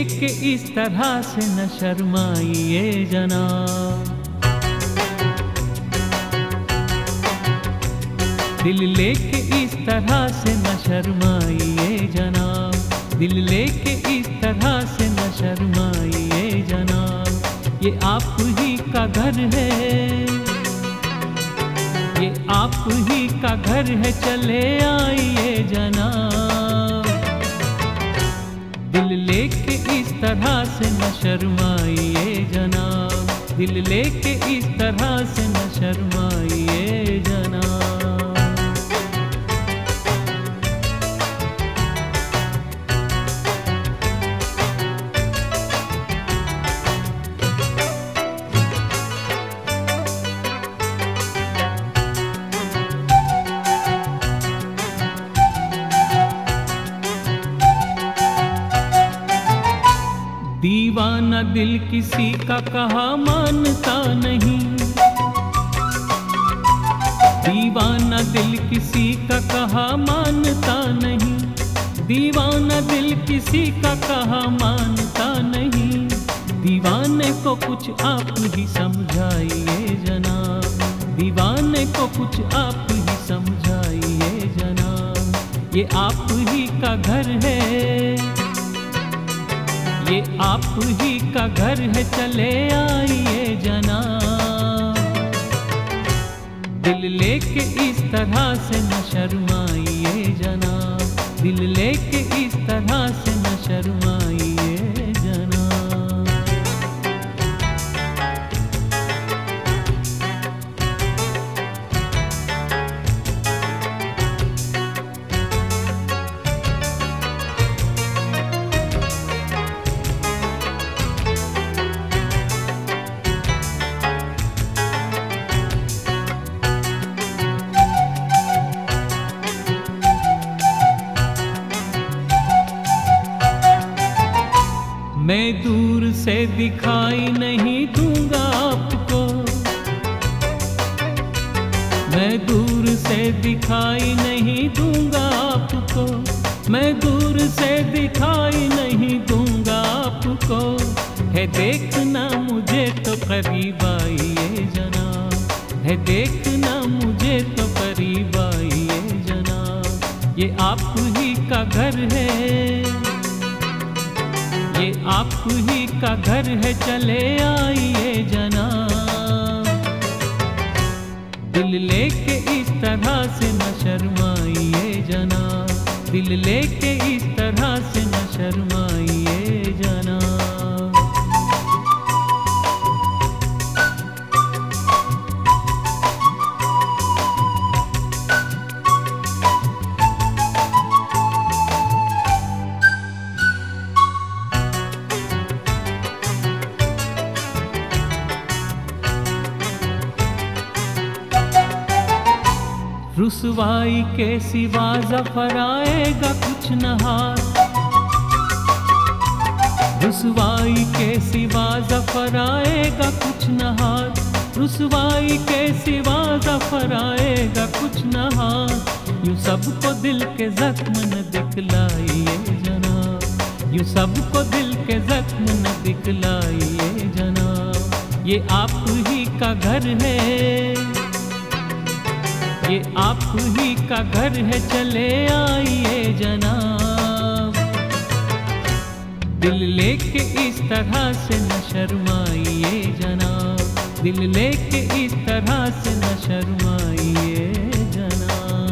लेके इस तरह से न शर्माइए जनाब, दिल लेके इस तरह से न शर्माइए जनाब, दिल लेके इस तरह से न शर्माइए जनाब। ये आप ही का घर है, ये आप ही का घर है, चले आइए जनाब, दिल लेके इस तरह से न शर्माइए जनाब, दिल लेके इस तरह से न शर्माइए जनाब। दीवाना दिल किसी का कहा मानता नहीं, दीवाना दिल किसी का कहा मानता नहीं, दीवाना दिल किसी का कहा मानता नहीं। दीवाने को कुछ आप ही समझाइए जनाब, दीवाने को कुछ आप ही समझाइए जनाब। ये आप ही का घर है, ये आप ही का घर है, चले आइए जनाब, दिल लेके इस तरह से न शर्माइए जनाब, दिल लेके इस तरह से न शर्माइए जनाब। मैं दूर से दिखाई नहीं दूंगा आपको, मैं दूर से दिखाई नहीं दूंगा आपको, मैं दूर से दिखाई नहीं दूंगा आपको। है देखना मुझे तो करीब आइए जनाब, है देखना मुझे तो करीब आइए जनाब। ये आप ही का घर है, ये आप ही का घर है, चले आइए जनाब, दिल लेके इस तरह से न शर्माइए जनाब, दिल लेके इस तरह से न शर्माइए जनाब। रुसवाई के सिवा ज़फ़र आएगा कुछ न हाथ, रुसवाई के सिवा ज़फ़र आएगा कुछ न हाथ, रुसवाई के सिवा ज़फ़र आएगा कुछ न हाथ। यूँ सबको दिल के ज़ख्म न दिखलाइए जनाब, यूँ सबको दिल के ज़ख्म न दिखलाइए जनाब। ये आप ही का घर है, ये आप ही का घर है, चले आइए जनाब, दिल लेके इस तरह से न शर्माइए जनाब, दिल लेके इस तरह से न शर्माइए जनाब।